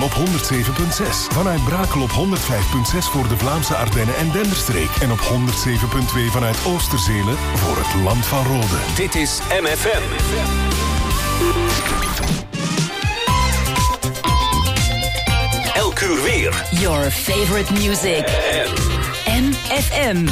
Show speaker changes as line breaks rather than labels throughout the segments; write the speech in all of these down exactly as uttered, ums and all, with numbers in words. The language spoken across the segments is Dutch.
op honderd zeven komma zes. Vanuit Brakel op honderd vijf komma zes voor de Vlaamse Ardennen en Denderstreek. En op honderd zeven komma twee vanuit Oosterzelen voor het Land van Rode.
Dit is M F M. Elk uur weer.
Your favorite music. M F M.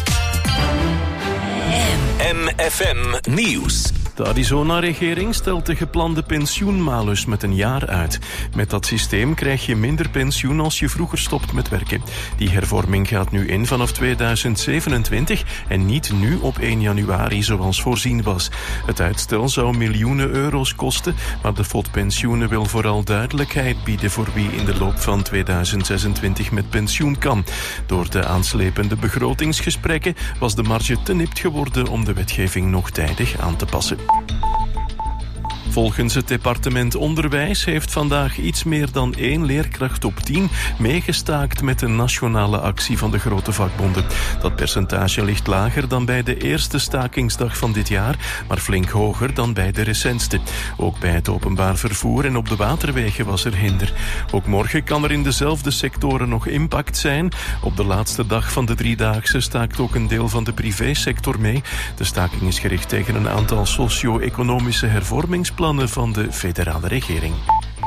M F M Nieuws.
De Arizona-regering stelt de geplande pensioenmalus met een jaar uit. Met dat systeem krijg je minder pensioen als je vroeger stopt met werken. Die hervorming gaat nu in vanaf tweeduizend zevenentwintig en niet nu op één januari zoals voorzien was. Het uitstel zou miljoenen euro's kosten, maar de F O D Pensioenen wil vooral duidelijkheid bieden voor wie in de loop van tweeduizend zesentwintig met pensioen kan. Door de aanslepende begrotingsgesprekken was de marge te nipt geworden om de wetgeving nog tijdig aan te passen. Volgens het departement Onderwijs heeft vandaag iets meer dan één leerkracht op tien meegestaakt met de nationale actie van de grote vakbonden. Dat percentage ligt lager dan bij de eerste stakingsdag van dit jaar, maar flink hoger dan bij de recentste. Ook bij het openbaar vervoer en op de waterwegen was er hinder. Ook morgen kan er in dezelfde sectoren nog impact zijn. Op de laatste dag van de driedaagse staakt ook een deel van de privésector mee. De staking is gericht tegen een aantal socio-economische hervormingsplannen van de federale regering.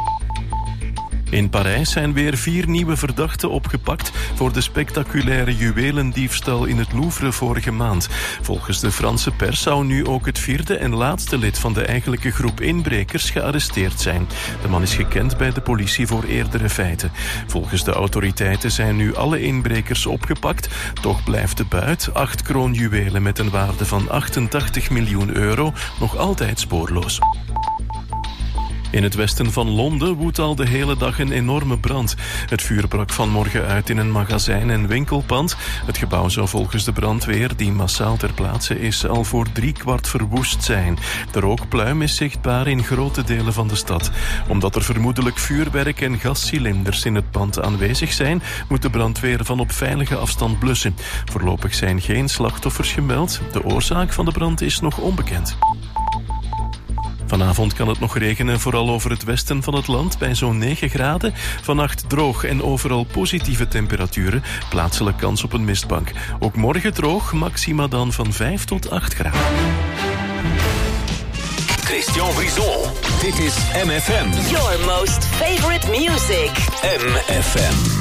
In Parijs zijn weer vier nieuwe verdachten opgepakt voor de spectaculaire juwelendiefstal in het Louvre vorige maand. Volgens de Franse pers zou nu ook het vierde en laatste lid van de eigenlijke groep inbrekers gearresteerd zijn. De man is gekend bij de politie voor eerdere feiten. Volgens de autoriteiten zijn nu alle inbrekers opgepakt. Toch blijft de buit, acht kroonjuwelen met een waarde van achtentachtig miljoen euro, nog altijd spoorloos. In het westen van Londen woedt al de hele dag een enorme brand. Het vuur brak vanmorgen uit in een magazijn en winkelpand. Het gebouw zou volgens de brandweer, die massaal ter plaatse is, al voor driekwart verwoest zijn. De rookpluim is zichtbaar in grote delen van de stad. Omdat er vermoedelijk vuurwerk en gascilinders in het pand aanwezig zijn, moet de brandweer van op veilige afstand blussen. Voorlopig zijn geen slachtoffers gemeld. De oorzaak van de brand is nog onbekend. Vanavond kan het nog regenen, vooral over het westen van het land, bij zo'n negen graden. Vannacht droog en overal positieve temperaturen. Plaatselijk kans op een mistbank. Ook morgen droog, maxima dan van vijf tot acht graden.
Christian Brison, dit is M F M.
Your most favorite music.
M F M.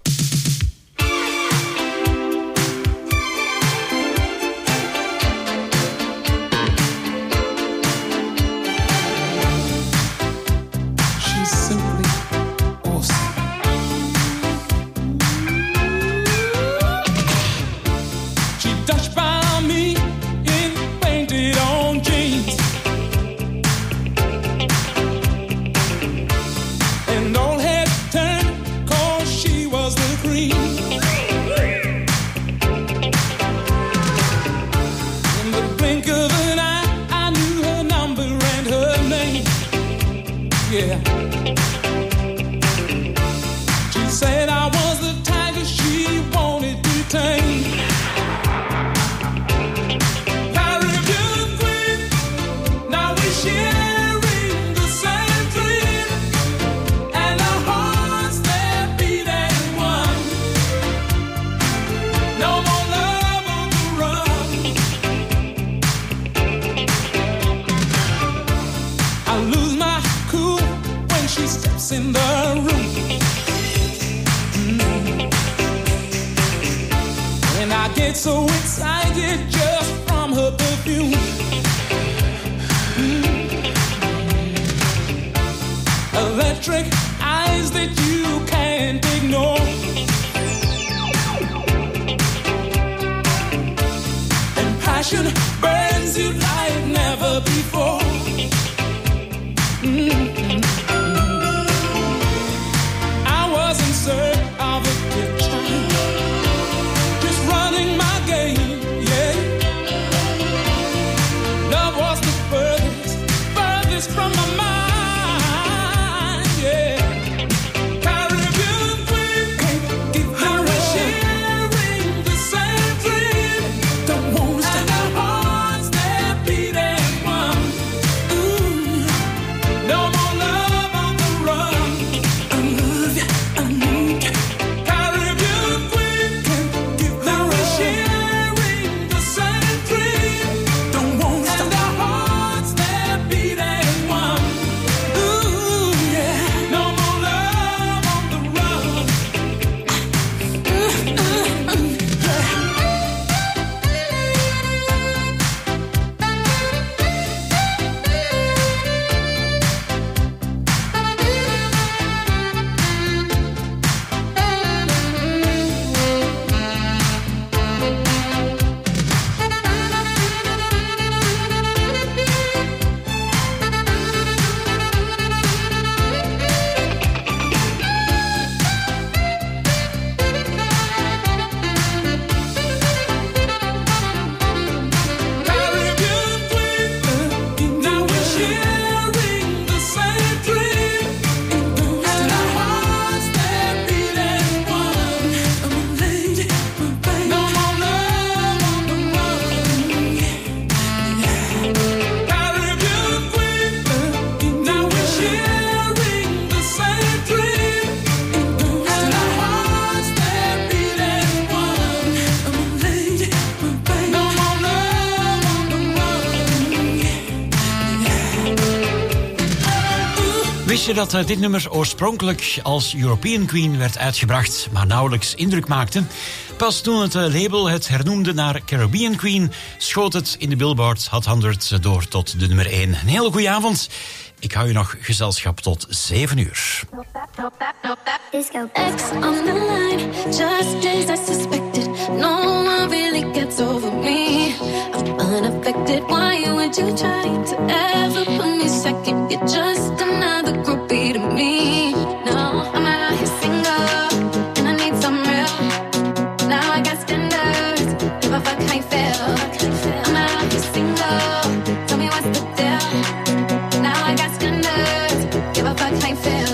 In the room, mm. And I get so excited just from her perfume. Mm. Electric eyes that you can't ignore. And passion burns you like never before. Mm-hmm. Search of a good time, just running my game, yeah. Love was the furthest, furthest from my mind, yeah. Caribbean queen, I was sharing the same dream. Don't wanna stop.
Wist je dat uh, dit nummer oorspronkelijk als European Queen werd uitgebracht, maar nauwelijks indruk maakte? Pas toen het uh, label het hernoemde naar Caribbean Queen, schoot het in de Billboard Hot honderd door tot de nummer één. Een hele goede avond. Ik hou je nog gezelschap tot zeven uur.
X on the line, just as I suspected. No one really gets over me. I'm unaffected. Why would you try to ever put me second? You're just another groupie to me. No, I'm out here single, and I need some real. Now I got standards, give a fuck how you feel. I'm out here single, tell me what's the deal. Now I got standards, give a fuck how you feel.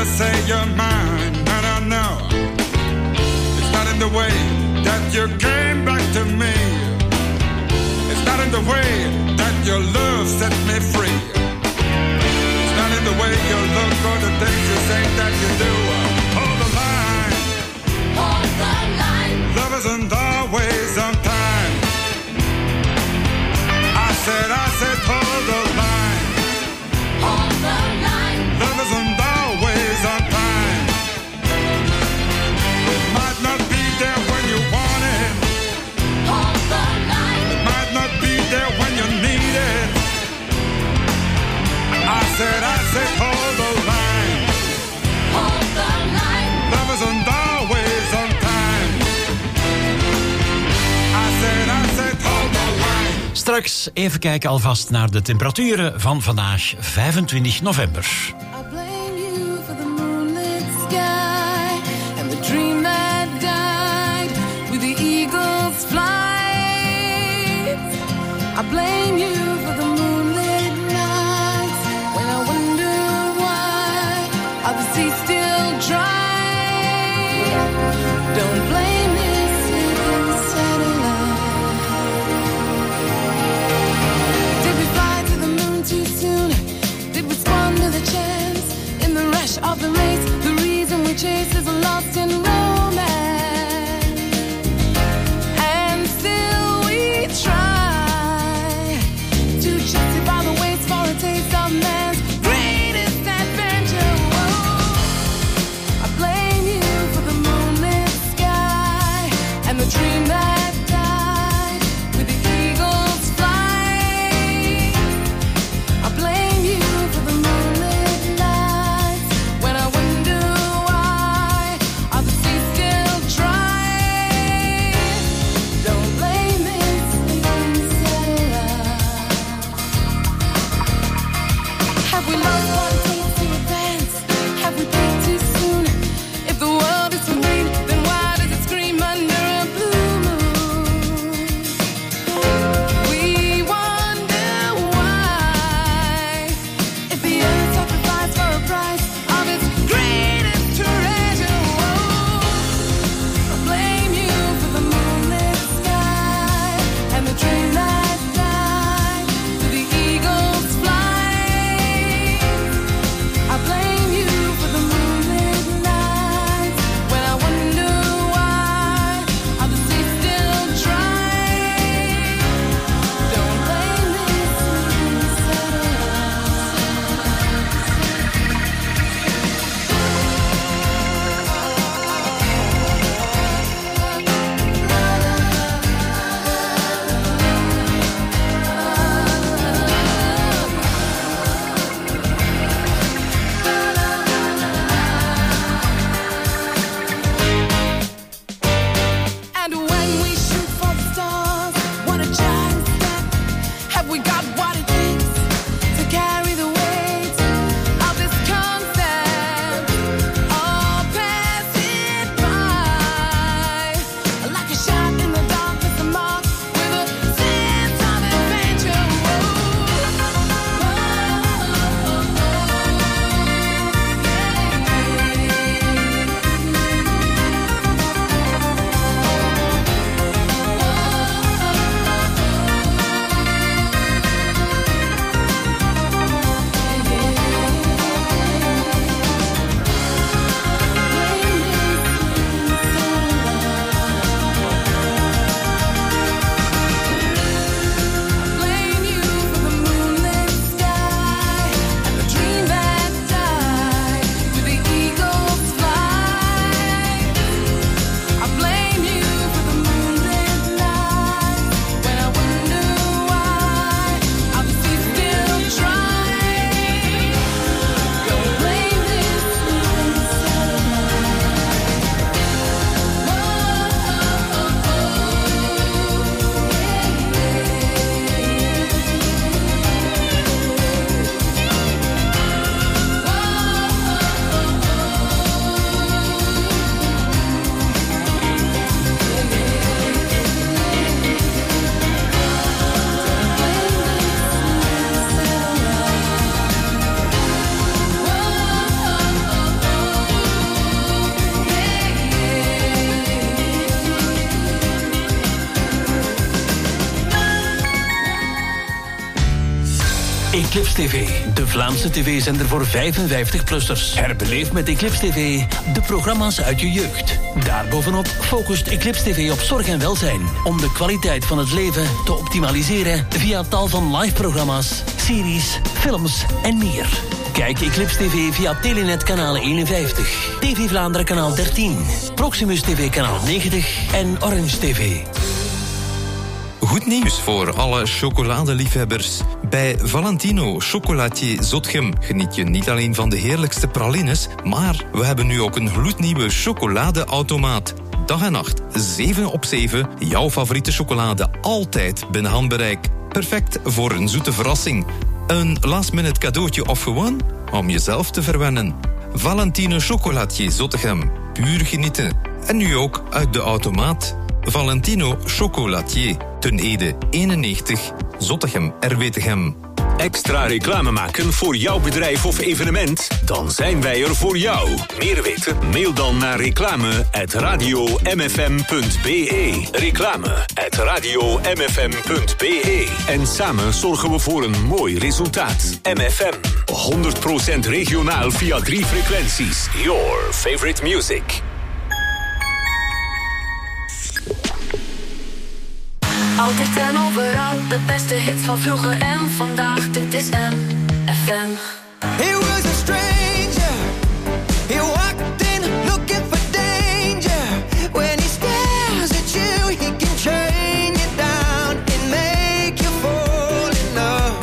never say you're mine. No, no, no. It's not in the way that you came back to me. It's not in the way that your love set me free. It's not in the way you look or the things you say that you do. Hold the line.
Hold the line.
Love isn't always on time. I said, I said, hold the line.
Hold the line.
Love isn't always on time. It might not be there when you want it.
Hold the line.
It might not be there when you need it. I said, I said, hold the line.
Hold the line.
Love isn't always on time. I said, I said, hold the line.
Straks even kijken alvast naar de temperaturen van vandaag, vijfentwintig november.
I blame you for the moonlit sky and the dream that died with the eagle's flight. I blame you for the moonlit nights when I wonder why are the seas still dry. Don't blame this sleeping satellite. Did we fly to the moon too soon? Did we squander the chance in the rush of the race? The reason we chase is lost in romance, and still we try to
Eclipse T V, de Vlaamse tv-zender voor vijfenvijftig-plussers. Herbeleef met Eclipse T V de programma's uit je jeugd. Daarbovenop focust Eclipse T V op zorg en welzijn, om de kwaliteit van het leven te optimaliseren via tal van live-programma's, series, films en meer. Kijk Eclipse T V via Telenet kanaal eenenvijftig, T V Vlaanderen kanaal dertien, Proximus T V kanaal negentig en Orange T V.
Goed nieuws voor alle chocoladeliefhebbers. Bij Valentino Chocolatier Zotgem geniet je niet alleen van de heerlijkste pralines, maar we hebben nu ook een gloednieuwe chocoladeautomaat. Dag en nacht, zeven op zeven, jouw favoriete chocolade altijd binnen handbereik. Perfect voor een zoete verrassing. Een last-minute cadeautje of gewoon om jezelf te verwennen. Valentino Chocolatier Zottegem. Puur genieten. En nu ook uit de automaat. Valentino Chocolatier. Ten Ede eenennegentig. Zottegem R W Tegem.
Extra reclame maken voor jouw bedrijf of evenement? Dan zijn wij er voor jou. Meer weten? Mail dan naar reclame at radio m f m punt b e. Reclame at radio m f m punt b e. En samen zorgen we voor een mooi resultaat. M F M, honderd procent regionaal via drie frequenties. Your favorite music.
Altijd en overal, de beste hits van vroeger en vandaag. Dit is M F M.
He was a stranger. He walked in looking for danger. When he stares at you, he can train you down and make you fall in love.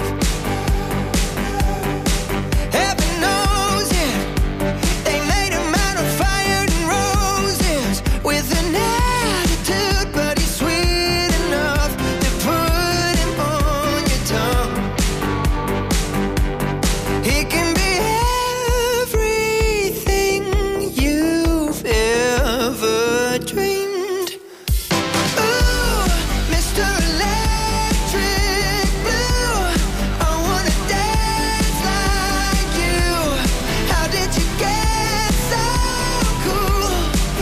Heaven knows it. They made him out of fire and roses with an attitude, but he's sweet enough to put him on your tongue. He can be everything you've ever dreamed. Ooh, Mister Electric Blue, I wanna dance like you. How did you get so cool?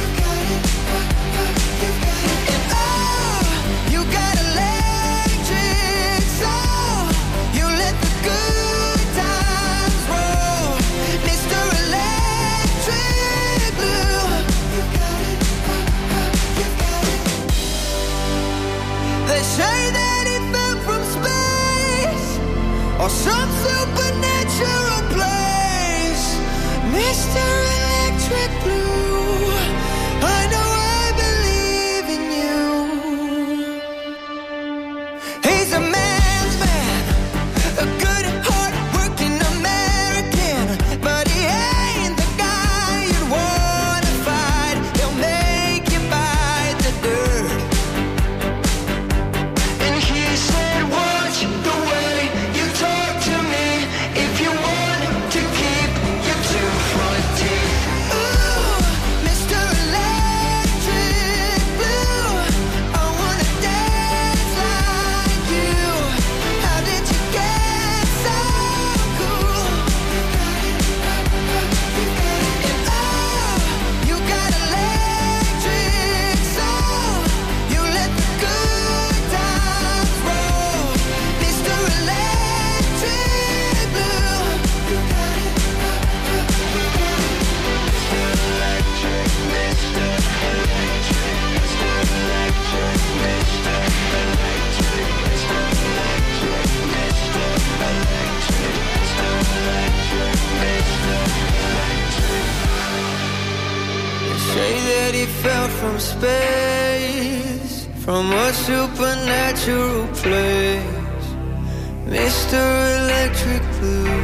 And oh, you got electric soul. You let the good times roll, Mister Electric Blue. They say that he fell from space or some supernatural place, Mister Electric Blue. I know I believe in you. He's a man's man, a good, hard-working American, but he ain't the guy you'd wanna fight. He'll make you bite the dirt. And he said, watch the way you talk to me if you want to keep your two front teeth. Ooh, Mister Electric Blue, I wanna dance like you. How did you get so cool? And oh, you got electric soul. You let the good times roll, Mister Electric Blue. Say that he fell from space, from a supernatural place, Mister Electric Blue.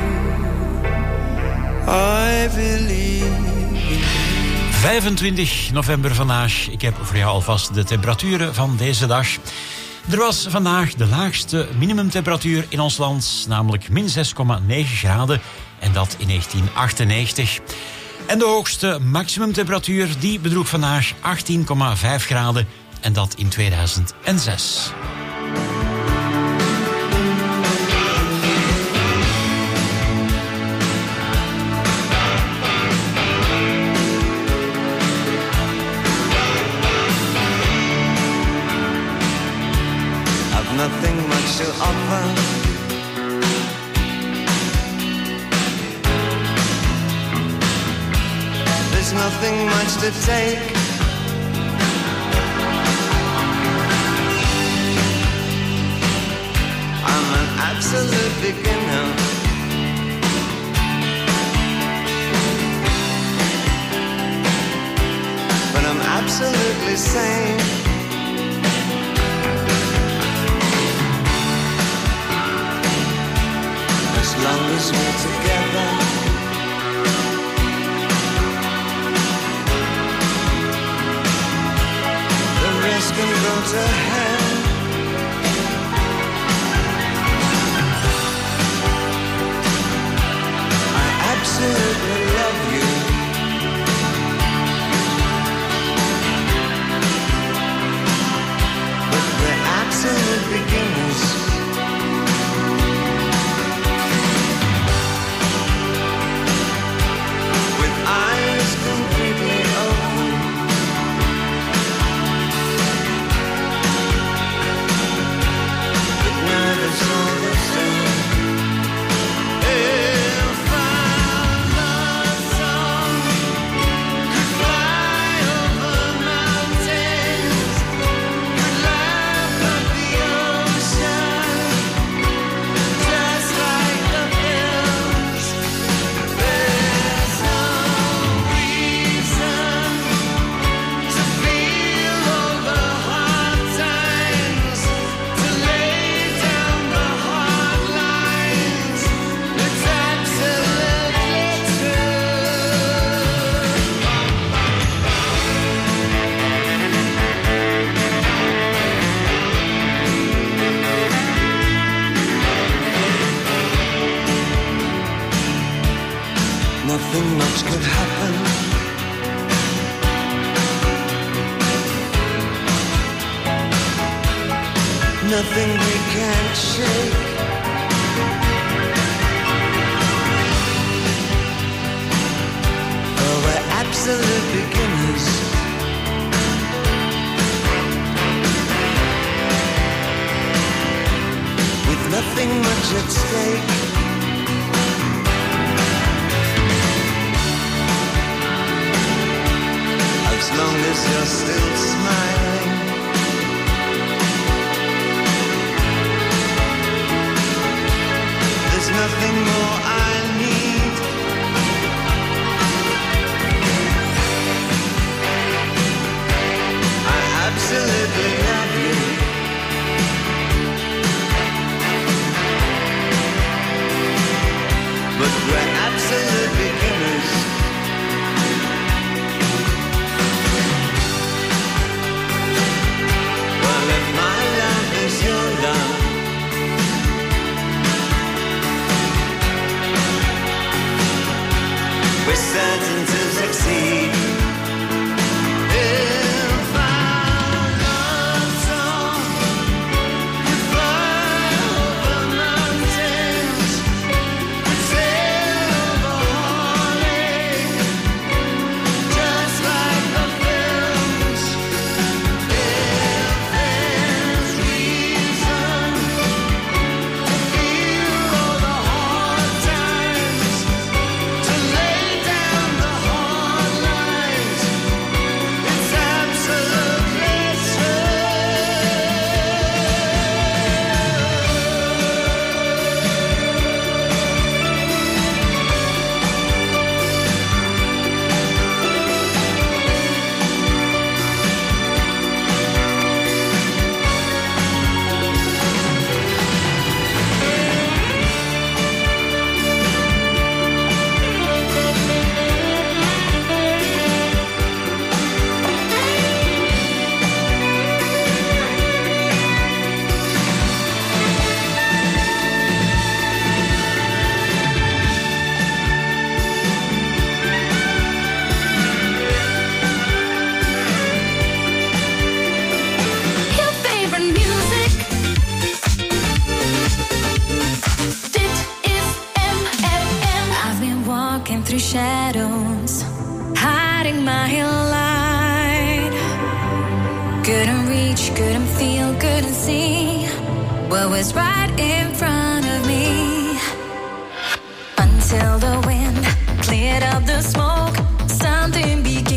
I believe in you.
vijfentwintig november vandaag. Ik heb voor jou alvast de temperaturen van deze dag. Er was vandaag de laagste minimumtemperatuur in ons land, namelijk min zes komma negen graden. En dat in negentien achtennegentig. En de hoogste maximumtemperatuur die bedroeg vandaag achttien komma vijf graden. En dat in tweeduizend zes.
I've nothing much to offer. nothing much to take. I'm an absolute beginner. But I'm absolutely sane. As long as we're together. The rest can go to hell. I absolutely love you. But we're absolute beginners. Eyes completely open. But neither's all the same. If our love song could fly over mountains, could laugh at the ocean, just like the hills, there's no nothing much could happen. Nothing we can't shake. Oh, we're absolute beginners. With nothing much at stake. As long as you're still smiling. There's nothing more I need. I absolutely love you. But we're absolute beginners. Well, if my love is your love, we're certain to succeed. If our love song could fly over mountains, could sail over Hawley, just like the films. If there's reason to feel all the hard times, to lay down the hard lines, it's absolutely true. Your favorite music. Dit is M F M. I've been walking through shadows, hiding my light. Couldn't reach, couldn't feel, couldn't see what was right in front of me. Until the wind cleared up the smoke, something began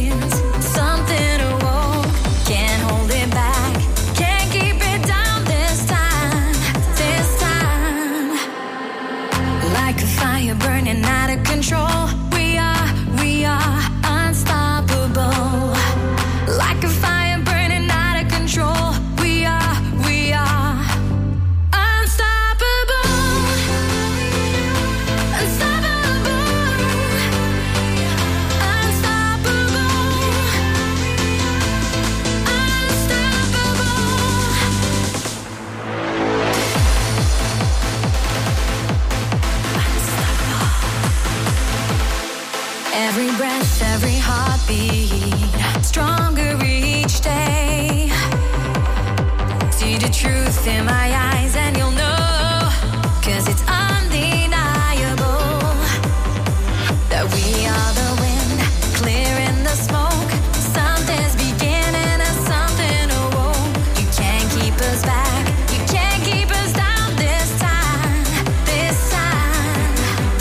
with every heartbeat, stronger each day. See the truth in my eyes and you'll know, 'cause it's undeniable that we are the wind, clearing the smoke. Something's beginning and something awoke. You can't keep us back, you can't keep us down this time, this time.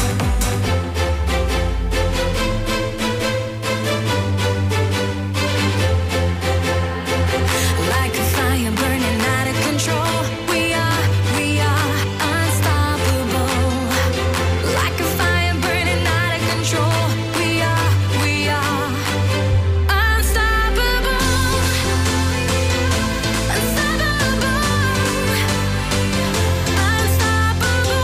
Like a fire burning out of control, we are, we are unstoppable. Like a fire burning out of control, we are, we are unstoppable. Unstoppable. Unstoppable.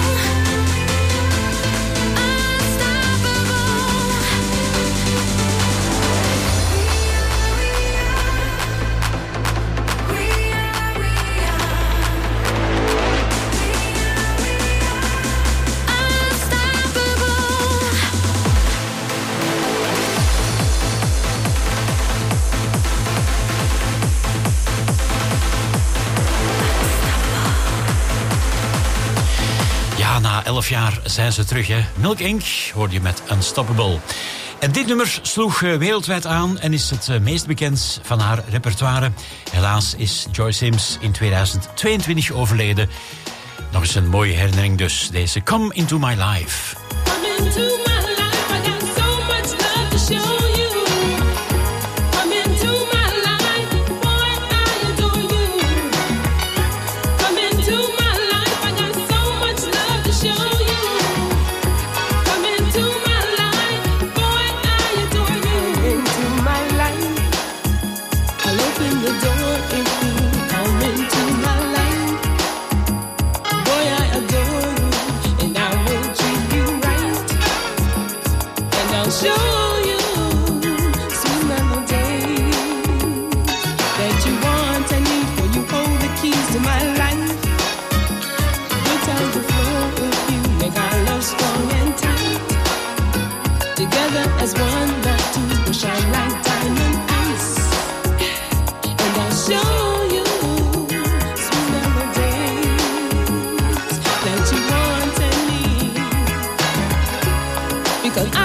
Ja, na elf jaar zijn ze terug, hè. Milk Inc hoorde je met Unstoppable. En dit nummer sloeg eh, wereldwijd aan en is het eh, meest bekend van haar repertoire. Helaas is Joy Sims in tweeduizend tweeëntwintig overleden. Nog eens een mooie herinnering dus, deze Come Into My Life.
Come into my life, I got so much love to show you. Come into my life, boy, I adore you. Come into my life, I got so much love to show you. Come into my life, boy, I adore you. Into my life, I'll open the door if you come into my life. Boy, I adore you, and I will treat you right. And I'll show you sweet melodies that you want and need, for you hold the keys to my life. Good times will flow with you, make our love strong and tight. Together as one, that two will shine like diamond ice. And I'll show you sweet melodies that you want and need, because I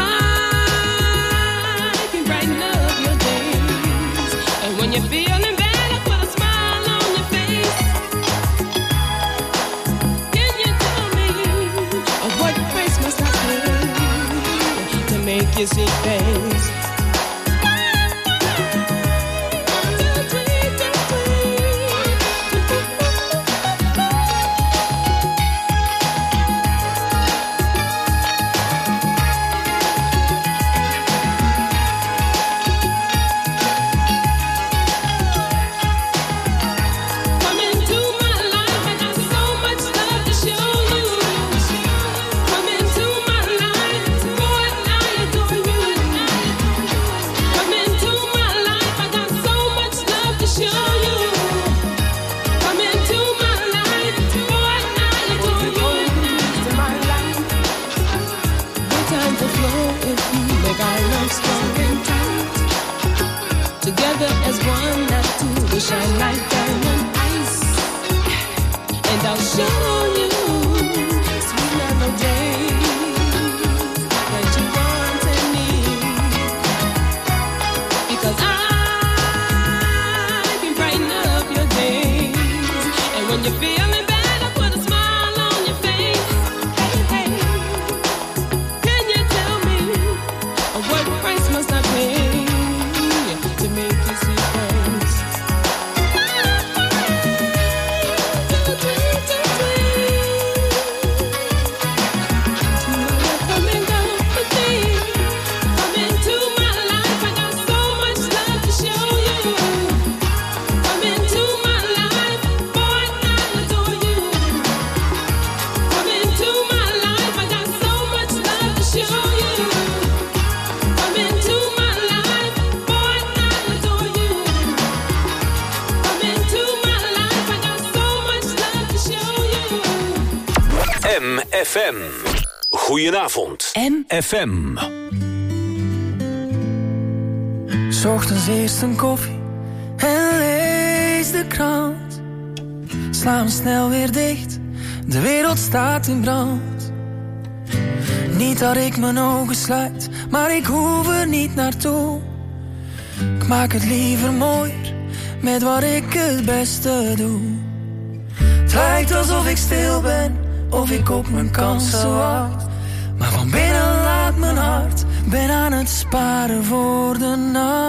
can brighten up your days. And when you're feeling bad, I put a smile on your face. Can you tell me of what price must I pay to make you see things? Come into my life, I got so much love to show you. Come into my life, boy, I adore you. Come into my life, I got so much love to show you. Come into my life, boy, I adore you. To my life, good times will flow if you make our love strong and tight. Together as one, that two will shine like diamond ice. And I'll show you sweet melodies that you want and need, because I can brighten up your days. And when you're feeling bad, I put a smile on your face. Hey, hey, can you tell me of what price must I pay to make you see things? Come and go with me. Come into my life, I got so much love to show you. Come into my life, boy, I adore you. Come into my life, I got so much love to show you. Come into my life, boy, I adore you. Come into my life, I got so much love to show you.
M F M. Goedenavond.
M.
F M.
'S ochtends eerst een koffie en lees de krant. Sla hem snel weer dicht, de wereld staat in brand. Niet dat ik mijn ogen sluit, maar ik hoef er niet naartoe. Ik maak het liever mooier, met wat ik het beste doe. Het lijkt alsof ik stil ben, of ik op mijn kansen wacht. Maar van binnen laat mijn hart, ben aan het sparen voor de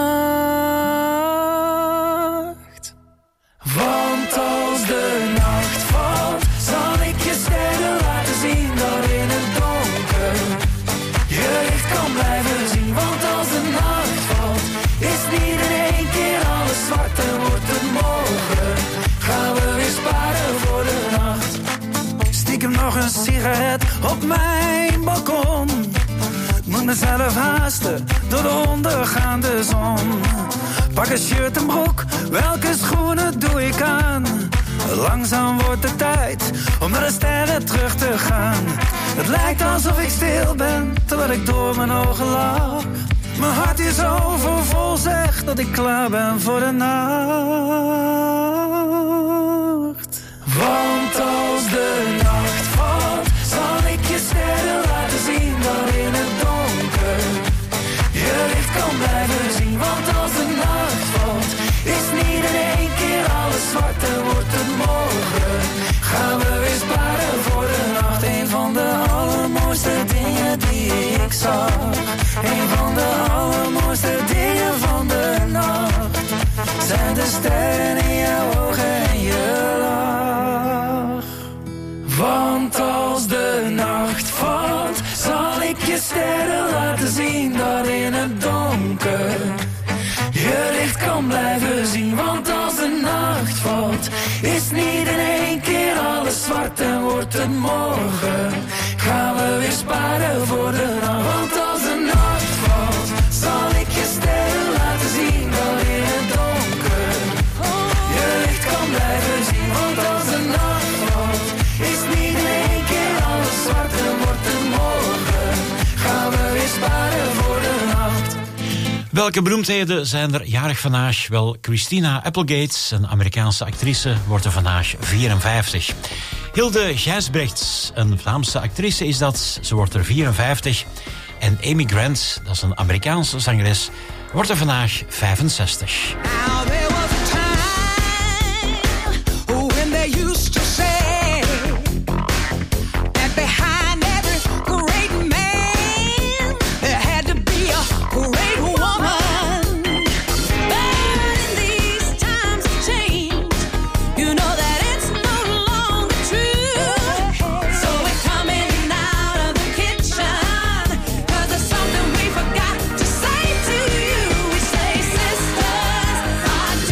nacht. Want als de nacht valt, zal ik je sterren laten zien, dat in het donker je licht kan blijven zien. Want als de nacht valt, is niet in één keer alles zwart en wordt het morgen. Gaan we weer sparen voor de nacht. Stiekem nog een sigaret op mijn balkon. Moet mezelf haasten door de ondergaande zon. Pak een shirt en broek, welke schoenen doe ik aan? Langzaam wordt het tijd om naar de sterren terug te gaan. Het lijkt alsof ik stil ben, terwijl ik door mijn ogen lach. Mijn hart is overvol, zegt dat ik klaar ben voor de nacht. Want als de nacht valt, zal ik je sterren laten zien, dat in het donker je licht kan blijven zien. Want als de nacht valt, is niet in één keer alles zwart en wordt het morgen. Gaan we weer sparen voor de nacht. Een van de allermooiste dingen die ik zag. Een van de allermooiste dingen van de nacht zijn de sterren in jouw ogen en je lach. Want als de nacht valt, zal ik je sterren laten zien, dat in het donker je licht kan blijven zien. Want als de nacht valt, is niet in één keer alles zwart en wordt het morgen. Gaan we weer sparen voor de nacht. Want als de nacht valt, zal ik je sterren laten zien, dat in het donker je licht kan blijven zien. Want als de nacht valt, is niet in één keer alles zwart en wordt het morgen. Gaan we weer sparen voor de nacht.
Welke beroemdheden zijn er jarig vandaag? Wel, Christina Applegate, een Amerikaanse actrice, wordt er vandaag vierenvijftig. Hilde Gijsbrechts, een Vlaamse actrice is dat, ze wordt er vierenvijftig. En Amy Grant, dat is een Amerikaanse zangeres, wordt er vandaag vijfenzestig.
Now there was a time when they used to say that behind every great man there had to be a great woman. But in these times of change, you know that it's no longer true. So we're coming out of the kitchen, 'cause there's something we forgot to say to you. We say, sisters,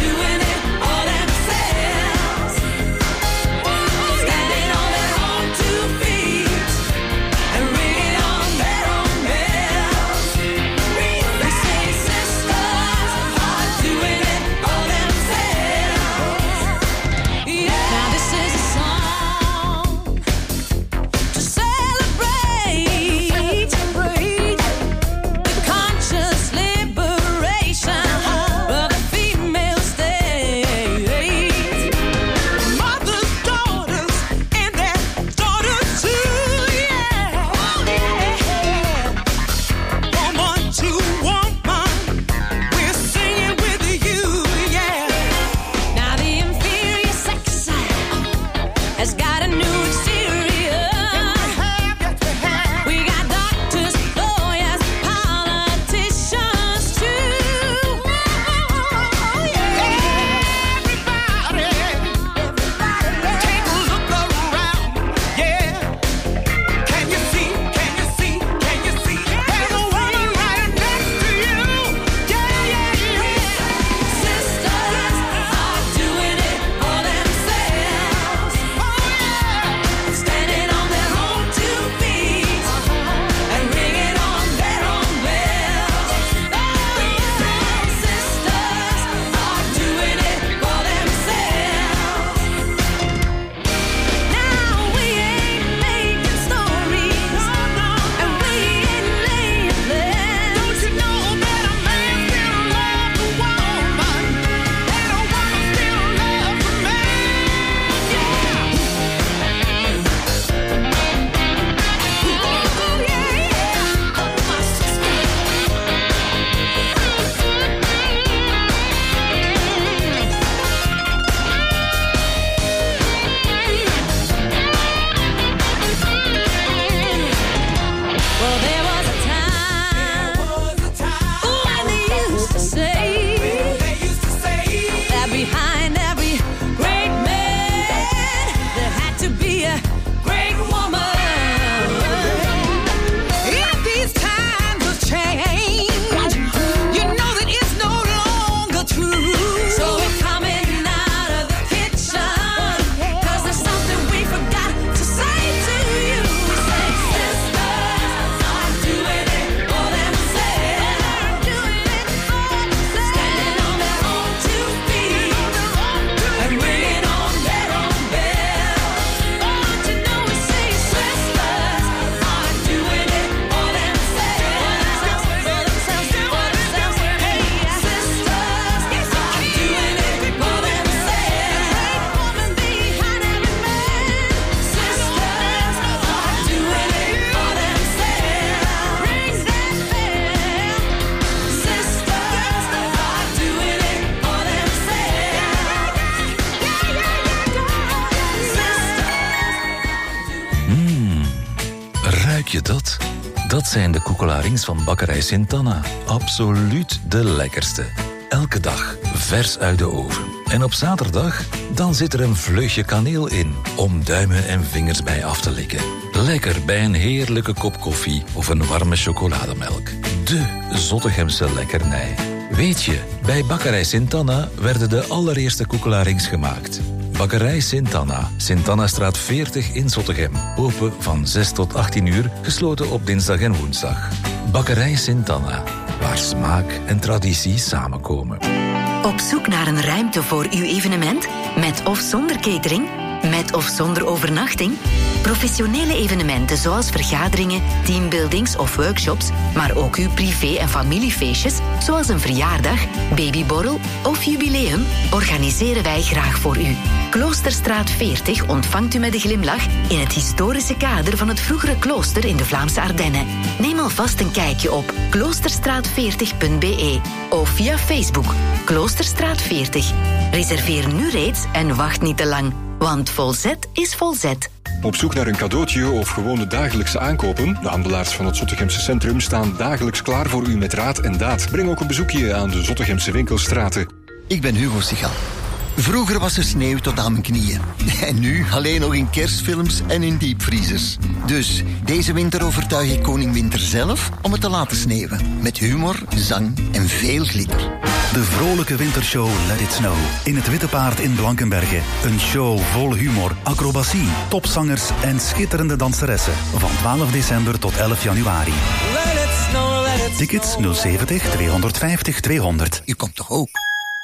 ruik je dat? Dat zijn de koekelarings van bakkerij Sint-Anna. Absoluut de lekkerste. Elke dag vers uit de oven. En op zaterdag, dan zit er een vleugje kaneel in, om duimen en vingers bij af te likken. Lekker bij een heerlijke kop koffie of een warme chocolademelk. De Zottegemse lekkernij. Weet je, bij bakkerij Sint-Anna werden de allereerste koekelarings gemaakt. Bakkerij Sint-Anna, Sint-Annastraat veertig in Zottegem. Open van zes tot achttien uur, gesloten op dinsdag en woensdag. Bakkerij Sint-Anna, waar smaak en traditie samenkomen.
Op zoek naar een ruimte voor uw evenement? Met of zonder catering? Met of zonder overnachting? Professionele evenementen zoals vergaderingen, teambuildings of workshops, maar ook uw privé- en familiefeestjes, zoals een verjaardag, babyborrel of jubileum, organiseren wij graag voor u. Kloosterstraat veertig ontvangt u met een glimlach in het historische kader van het vroegere klooster in de Vlaamse Ardennen. Neem alvast een kijkje op kloosterstraat veertig punt b e of via Facebook Kloosterstraat veertig. Reserveer nu reeds en wacht niet te lang, want volzet is volzet.
Op zoek naar een cadeautje of gewone dagelijkse aankopen? De handelaars van het Zottegemse centrum staan dagelijks klaar voor u met raad en daad. Breng ook een bezoekje aan de Zottegemse winkelstraten.
Ik ben Hugo Sigal. Vroeger was er sneeuw tot aan mijn knieën. En nu alleen nog in kerstfilms en in diepvriezers. Dus deze winter overtuig ik koning Winter zelf om het te laten sneeuwen. Met humor, zang en veel glitter.
De vrolijke wintershow Let It Snow. In het Witte Paard in Blankenberge. Een show vol humor, acrobatie, topzangers en schitterende danseressen. Van twaalf december tot elf januari.
Let it snow, let it
Tickets nul zeventig tweehonderdvijftig tweehonderd.
U komt toch ook?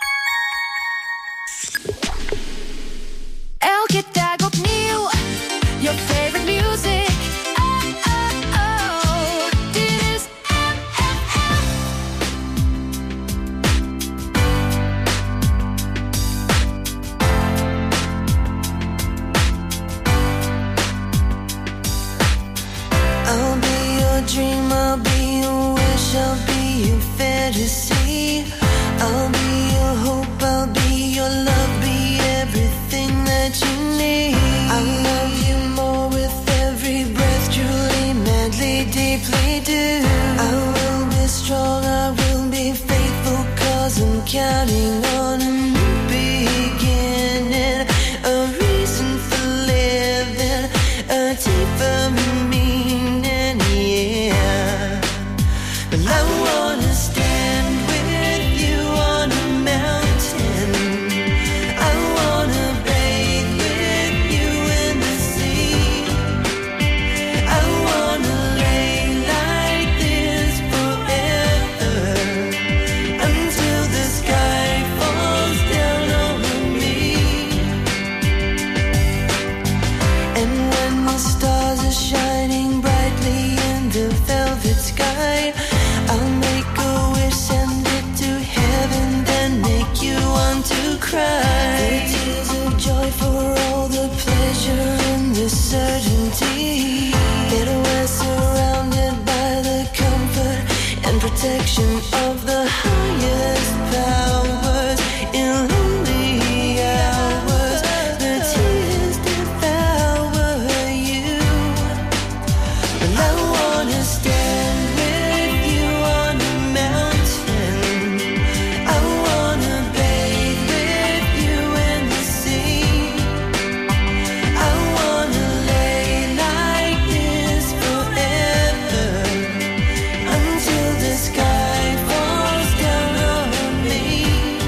Elke dag opnieuw, your favorite music. Oh, oh, oh, dit is M F M.
I'll be your dream, I'll be your wish, I'll be your fantasy. I'll be your hope, I'll be your love, be everything that you need. I'll love you more with every breath, truly, madly, deeply do. I will be strong, I will be faithful, cause I'm counting on a new beginning. A reason for living, a deeper meaning, yeah. But I wanna stand with you on a mountain. I wanna bathe with you in the sea. I wanna lay like this forever, until the sky falls down over me. And when the stars are shining brightly in the velvet sky, I'll make a wish, send it to heaven, then make you want to cry. The tears of joy for all the pleasure and the certainty that we're surrounded by the comfort and protection of the highest powers. In lonely hours, the tears devour you. But I wanna stand with you on a mountain. I wanna bathe with you in the sea. I wanna lay like this forever, until the sky falls down on me.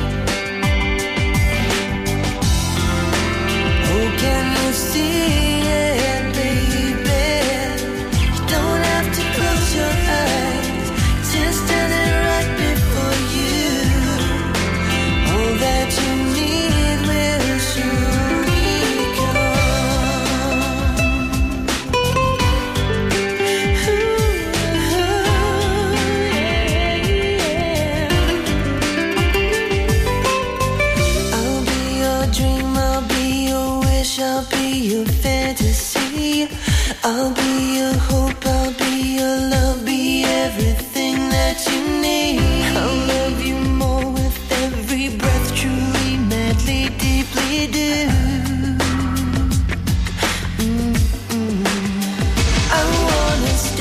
Oh, can you see it, baby? You don't have to close your eyes, just standing right before you. All that you need will surely come. I'll be your dream, I'll be your wish, I'll be your fantasy. I'll be your hope, I'll be your love, be everything that you need. I'll love you more with every breath, truly, madly, deeply do. Mm-mm. I wanna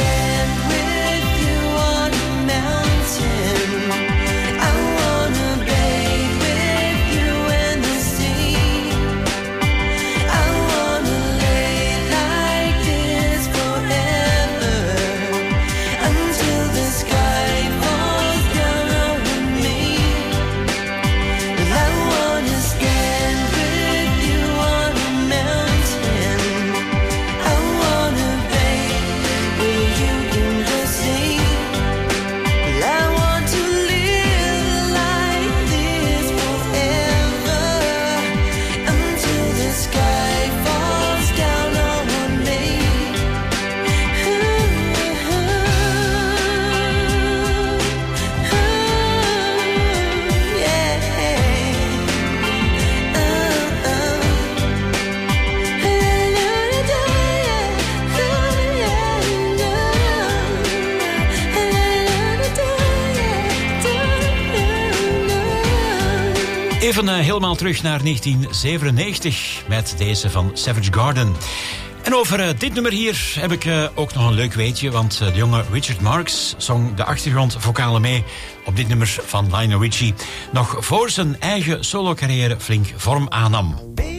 Even uh, helemaal terug naar negentien zevenennegentig met deze van Savage Garden. En over uh, dit nummer hier heb ik uh, ook nog een leuk weetje, want uh, de jonge Richard Marx zong de achtergrondvokalen mee op dit nummer van Lionel Richie, nog voor zijn eigen solo-carrière flink vorm aannam.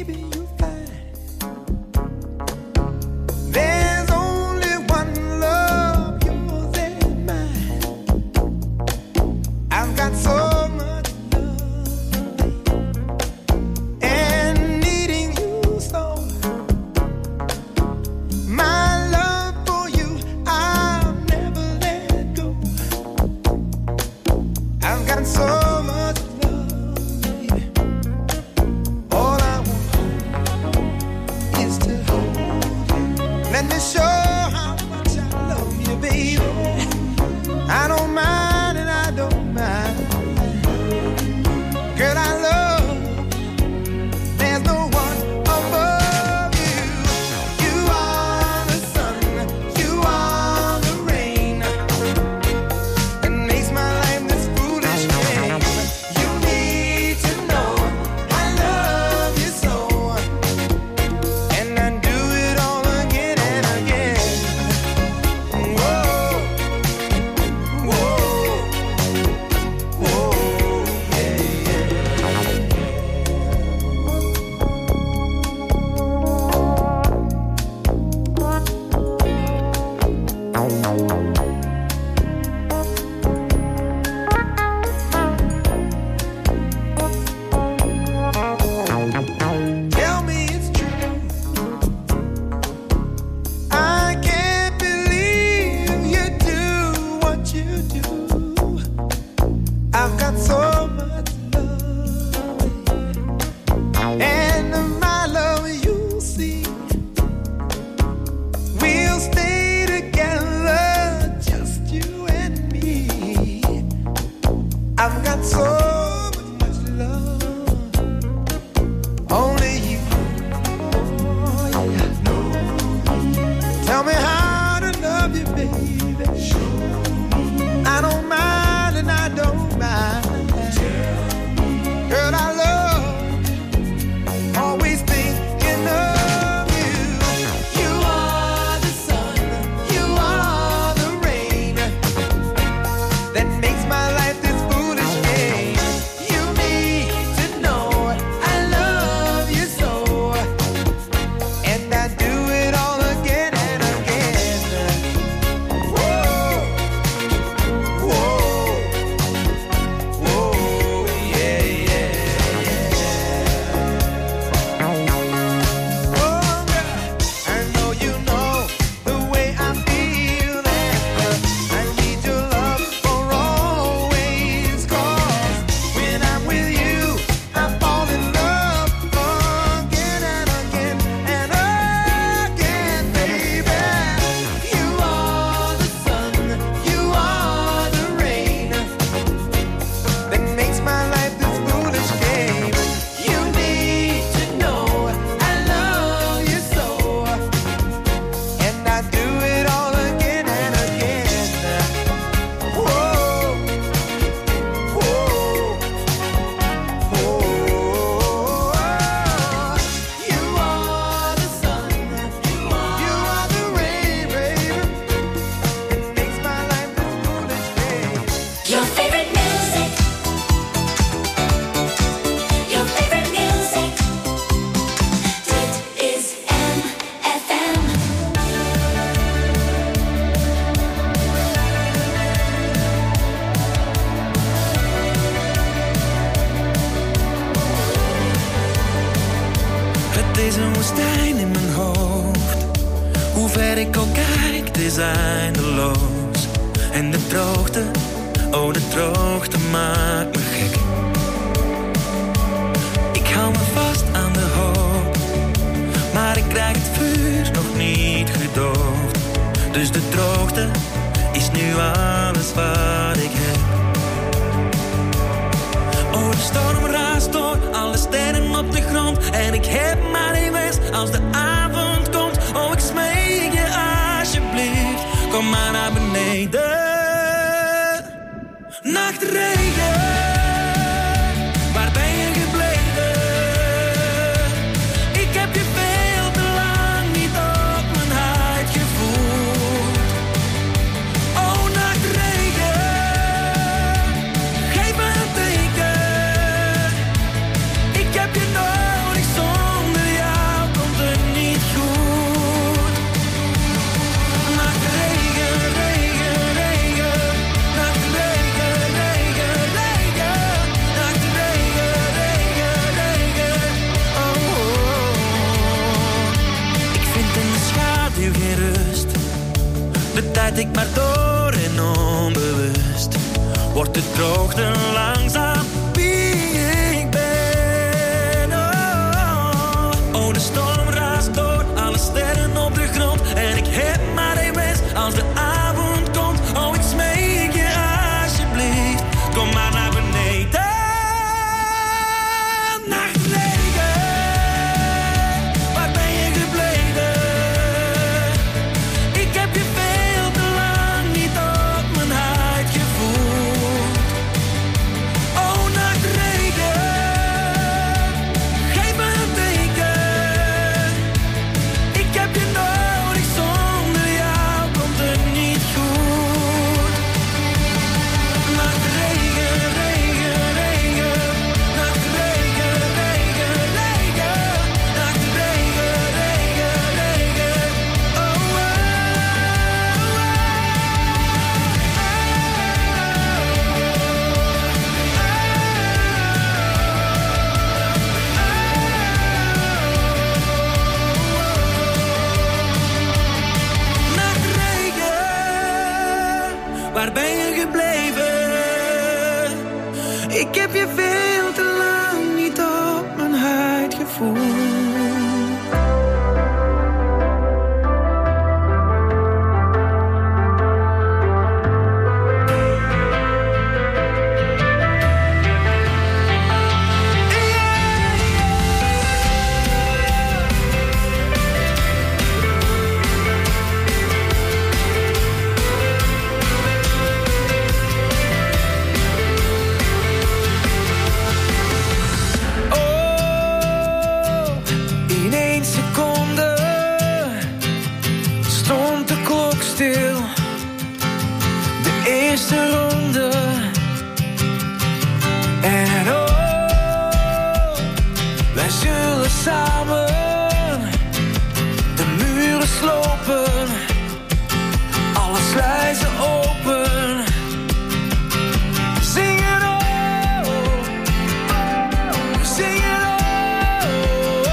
is een woestijn in mijn hoofd. Hoe ver ik ook kijk, het is eindeloos. En de droogte, oh de droogte maakt me gek. Ik hou me vast aan de hoop, maar ik krijg het vuur nog niet gedoofd. Dus de droogte is nu alles wat ik heb. Oh, de storm raast door, alle sterren op de grond. En ik heb maar één wens als de avond komt. Oh, ik smeek je alsjeblieft, kom maar naar beneden. Nachtregen, waar ben je gebleven? glijd ik maar door en onbewust wordt de droogte langzaam wie ik ben. Oh, oh, de storm raast door, alle sterren op de grond en ik heb maar één wens als de avond komt. Oh, ik smeek je alsjeblieft, kom maar naar beneden. Nachtregen, waar ben je gebleven? Ik heb je veel te lang niet op mijn huid gevoeld. Oh, nachtregen, geef me een teken. Ik heb je nodig, zonder jou komt het niet goed. Nachtregen, regen, regen. Nachtregen, regen, regen. Nachtregen, regen, regen. Oh, oh, Nachtregen, waar ben je gebleven? Ik heb je veel te lang niet op mijn huid gevoeld. In één seconde stond de klok stil. De eerste ronde. En oh, wij zullen samen de muren slopen. Alle sluizen open. Zingen oh, zingen oh.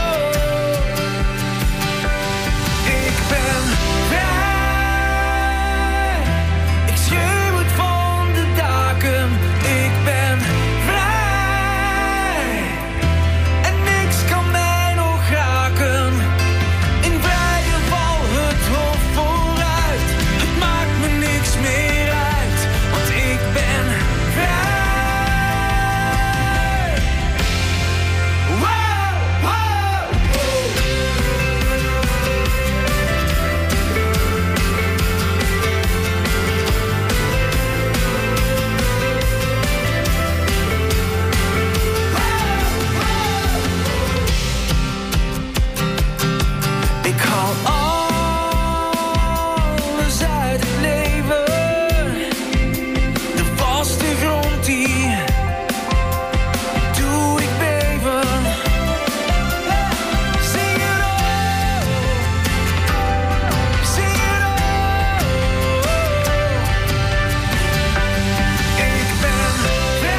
Ik ben vrij. Ik schreeuw het van de daken. Ik ben vrij. En niks kan mij nog raken. In vrije val het hoofd vooruit. Het maakt me niks meer uit. Want ik ben vrij. Wow, wow, ik haal alles uit het leven. De vaste grond die doe ik beven. Zing het oh, zing het oh. Ik ben vrij.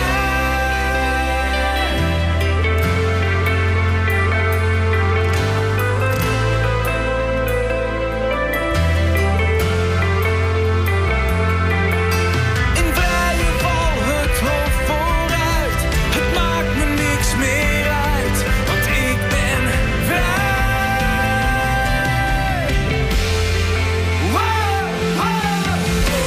In vrije val het hoofd vooruit. Het maakt me niks meer uit. Want ik ben vrij. Wow, wow.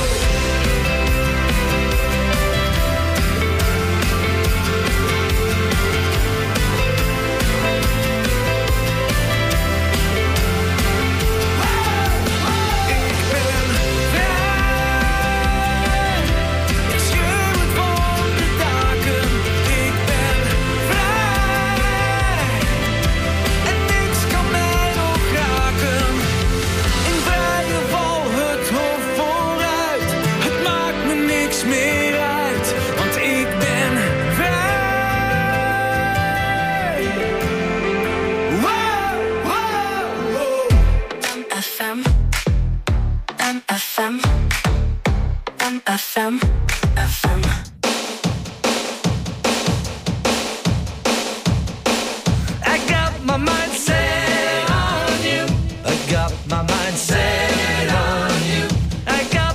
Ik ben vrij. Ik schreeuw het van de daken. Ik ben vrij. En niks kan mij nog raken. In vrije val het hoofd vooruit. Het maakt me niks meer uit. Want ik ben vrij. Wow, wow, wow.
F M, M F M, M F M, F M.
I got my mind set on you. I got my mind set on you. I got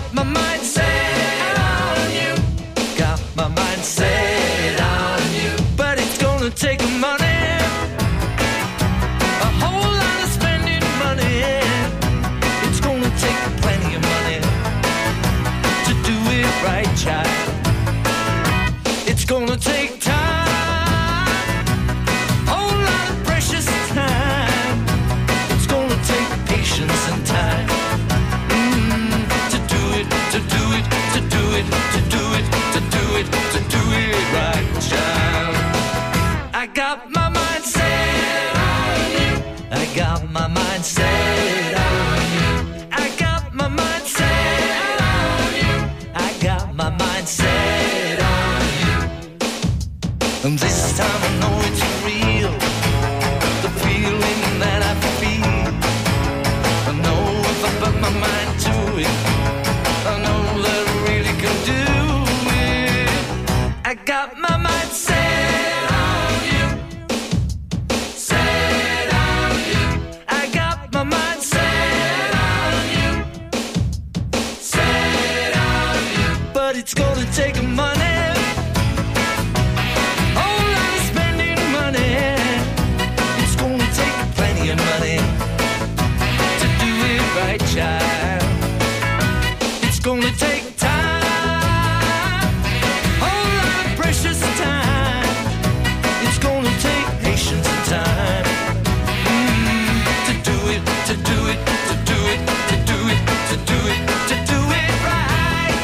it. I know that I really can do it. I got my mind set on you, set on you. I got my mind set on you, set on you. But it's gonna take money, whole lot of spending money. It's gonna take plenty of money to do it right, child. It's gonna take time, whole lot of precious time. It's gonna take patience and time mm, to do it, to do it, to do it, to do it, to do it, to do it right.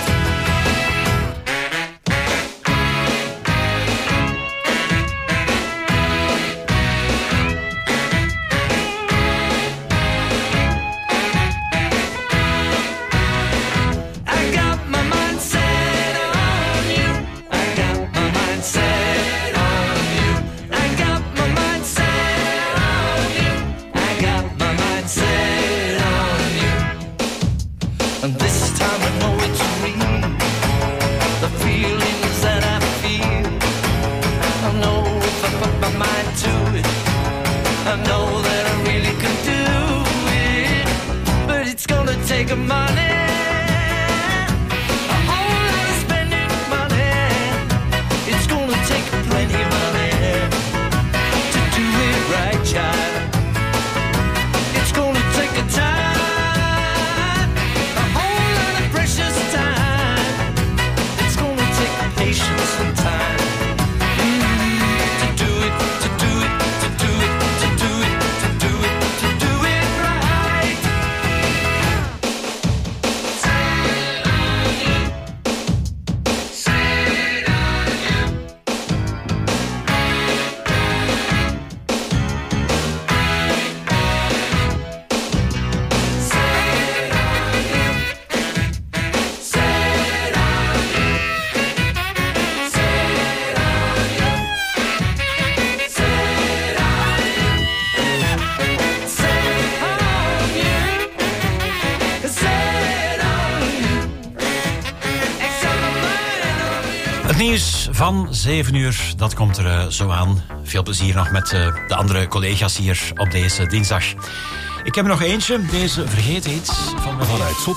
I got my mind set on you. I got my mind set on you. I got my mind set on you. I got my mind set on you. And this time I know it's real. The feelings that I feel. I know if I put my mind to it, I know that I really can do it. But it's gonna take money, a whole lot of spending money. It's gonna take plenty of money to do it right, child. It's gonna take a time, a whole lot of precious time. It's gonna take patience and time mm, to do it, to do it, to do it, to do it, to do it, to do it right. Set on you, set on you. Set on you, set on you, set on you, set on you, set on you, set on you. Ik zet mijn mind on you.
Het nieuws van zeven uur, dat komt er eh, zo aan. Veel plezier nog met eh, de andere collega's hier op deze dinsdag. Ik heb er nog eentje, deze vergeten iets van me.
Vanuit